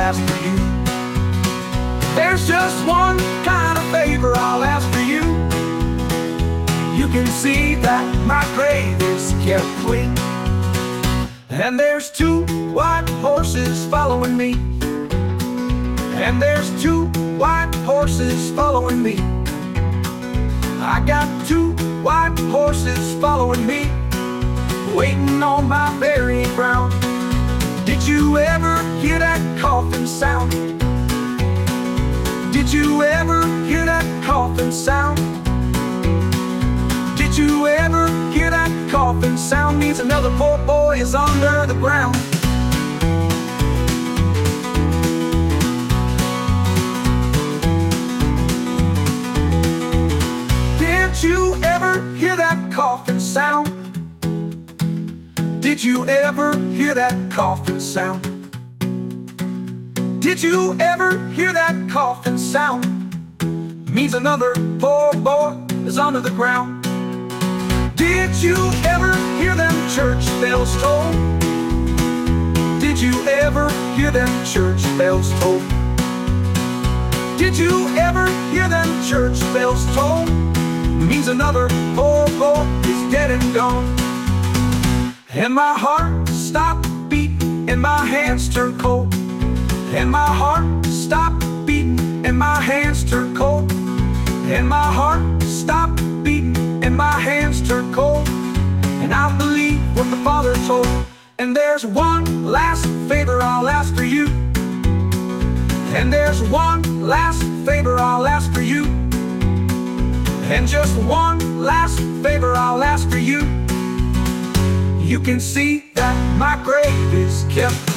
ask for you. There's just one kind of favor I'll ask for you. You can see that my grave is kept clean, and there's 2 white horses following me. And there's 2 white horses following me. I got 2 white horses following me, waiting on my burying ground. Did you ever hear that coffin sound? Did you ever hear that coffin sound? Did you ever hear that coffin sound? Means another poor boy is under the ground. Did you ever hear that coffin sound? Did you ever hear that coffin sound? Did you ever hear that coffin sound? Means another poor boy is under the ground. Did you ever hear them church bells toll? Did you ever hear them church bells toll? Did you ever hear them church bells toll? Means another poor boy is dead and gone. And my heart stopped beating and my hands turned cold. And my heart stopped beating and my hands turned cold. And my heart stopped beating and my hands turned cold. And I believe what the Father told. And there's one last favor I'll ask for you. And there's one last favor I'll ask for you. And just one last favor I'll ask for you. You can see that my grave is kept